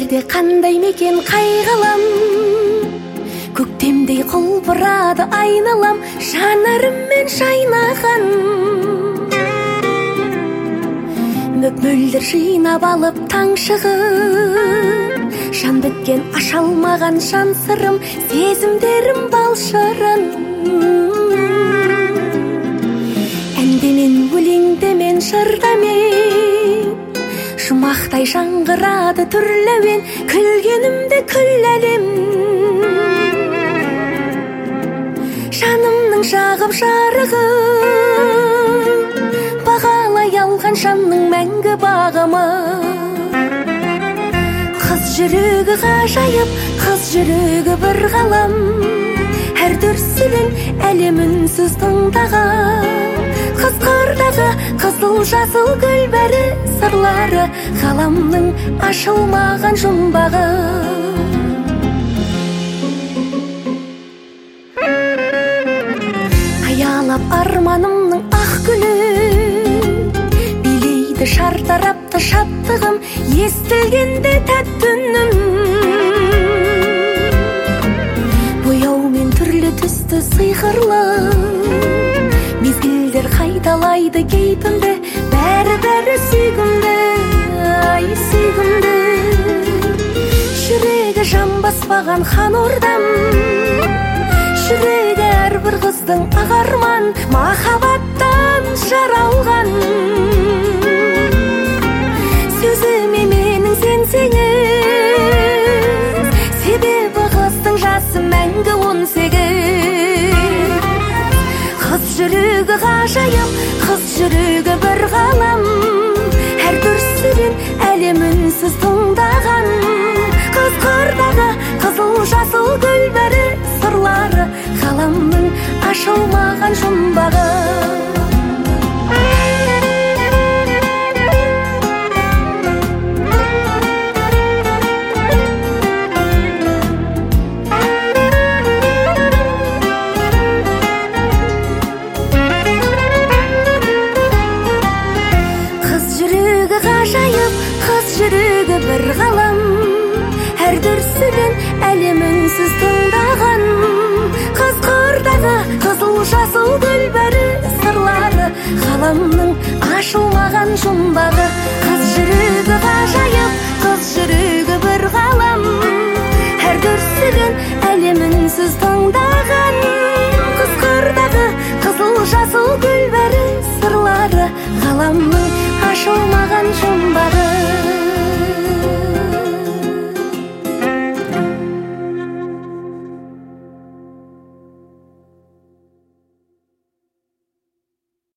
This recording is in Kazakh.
Өлкөдө кандай мекен кайгалам, көктемдей кулпурады айналам, жанарыммен шайнаган. Мөп-мөлдір жыйнап алып таң шығып, жан біткен аша алмаған жан сырым, сезімдерім балшырын. Әндемен, өлеңдемен, жырдамен, жұмақтай жаңғырады түрләуен, күлгенімді күл әлем. Жанымның жағып жарығын, бағалай алған жанның мәңгі бағымы. Қыз жүрегі ғажайып, қыз жүрегі бір ғалам, әр дүрсілін әлемінсіз тыңдаған. Қыз қырдағы қызыл жасыл гүл бәрі сырлары, ғаламның ашылмаған жұмбағы. Аялап арманымның ақ гүлі, билейді шартарапты шаттығым, естілгенде тәтті үнім. Бояумен түрлі түсті сыйқырлы, мезгілдер қайталайды кейпімді, бәрі сүйгімді, ай сүйгімді. Жүрегі жамбаспаған хан ордам, жүрегі әрбір қыздың ағарман, махаббаттан жаралған. Сөзіме менің сенсеңіз, себебі қыздың жасы мәңгі 18. Қыз жүрегі ғажайып, қыз жүрегі бір ғалам, әр дүрсілін әлемінсіз тыңдаған. Қыз қырдағы қызыл жасыл гүл бәрі сырлары, ғаламның ашылмаған жұмбағы. Жүрегі бір ғалам, әр дүрсілін әлемінсіз тыңдаған. Қыз қырдағы қызыл жасыл гүл бәрі сырлары, ғаламның ашылмаған жұмбағы. Қыз жүрегі ғажайып, қыз жүрегі бір ғалам, әр дүрсілін әлемінсіз тыңдаған. Қыз қырдағы қызыл жасыл гүл бәрі сырлары, ғаламның ашылмаған жұмбағы.